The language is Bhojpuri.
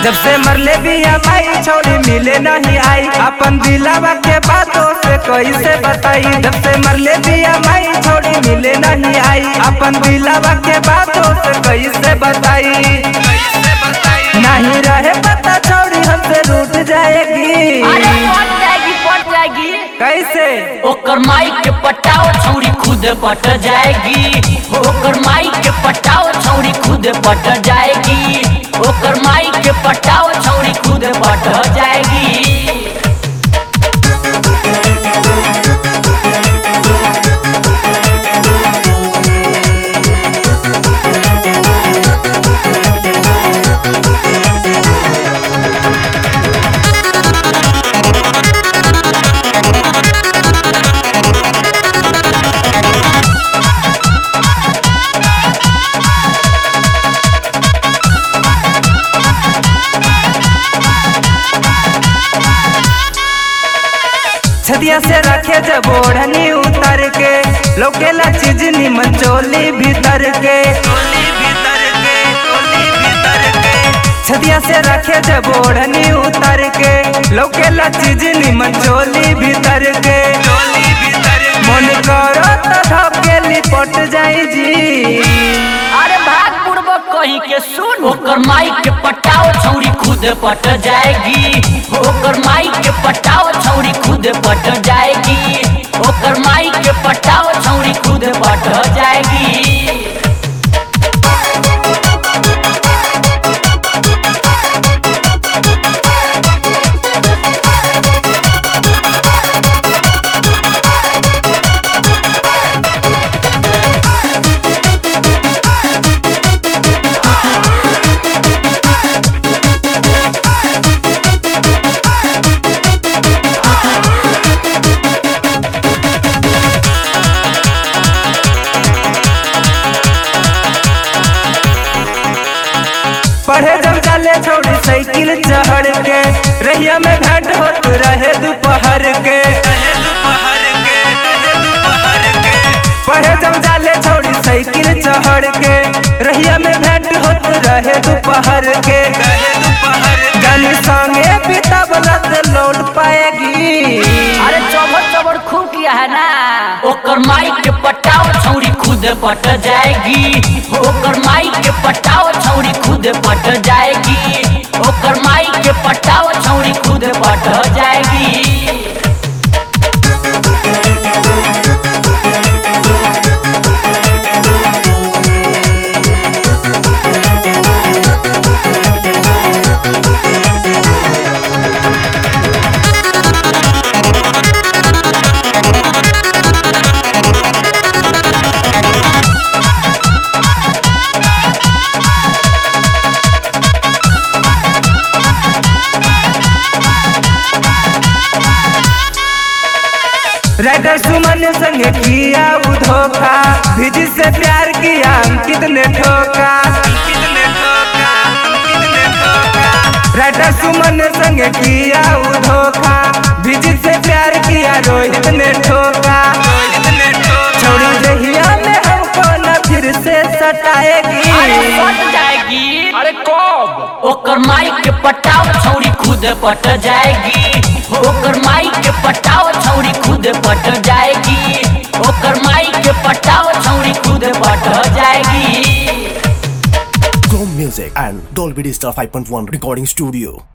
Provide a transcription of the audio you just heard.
जब से मरले बिया माई छोड़ी मिले नहीं आई, अपन दिलावा के बातों से कैसे बताई। जब से मरले बिया माई छोड़ी मिले नहीं आई, अपन दिलावा के बातों से कैसे बताई। नहीं रहे पता छोड़ी हमसे रूठ जाएगी। अरे पट जाएगी कैसे? ओकर माई के पटाओ छौरी खुद पट जाएगी। ओकर माई के पटाओ छौरी खुद पट जाएगी। ओकर माई के पटाओ छौरी खुद पट जाएगी। छदिया से रखे जब ओढ़नी उतर के, लोकेला चीज निमन चोली भीतर के। छदिया से रखे जब ओढ़नी उतर के, लोकेला चीज निमन चोली भीतर के। मन करो तो धके लिपट जाई जी। अरे भाग पूर्वक कहीं के सुन, ओकर माई के पटाओ छौरी खुद पट जाएगी। ओकर माई के पटाओ छौरी खुद पट जाएगी। ओकर माई के पटाओ छौरी खुद पट जाएगी। पढ़े जब चले छोड़ी साइकिल चढ़ के, रहिया में भेंट होत रहे दोपहर के। पढ़े जब चले छोड़ी साइकिल चढ़ के, रहिया में भेंट होत रहे दोपहर के। गानी संगे पिता बलत लौट पाएगी। अरे चौबड़ खूब किया है ना। ओकर माई के पटाओ छौरी खुद पट जाएगी। ओकर माई के पटाओ छौरी खुद पट जाएगी। ओकर माई के पटाओ छौरी खुद पट जाएगी। राइटर सुमन संग किया वो धोखा, भिजी से प्यार किया अंकित ने ठोका। राइटर सुमन संग किया वो धोखा, भिजी से प्यार किया रोहित ने ठोका। छोड़ी दहिया में हमको न फिर से सताएगी। अरे पट जाएगी। अरे कब? ओकर माई के पटाओ छौरी खुद पट जाएगी। ओकर माई के पटाओ छौरी खुद पट जाएगी। ओकर माई के पटाओ छौरी खुद पट जाएगी। Chrome Music and Dolby Digital 5.1 Recording Studio.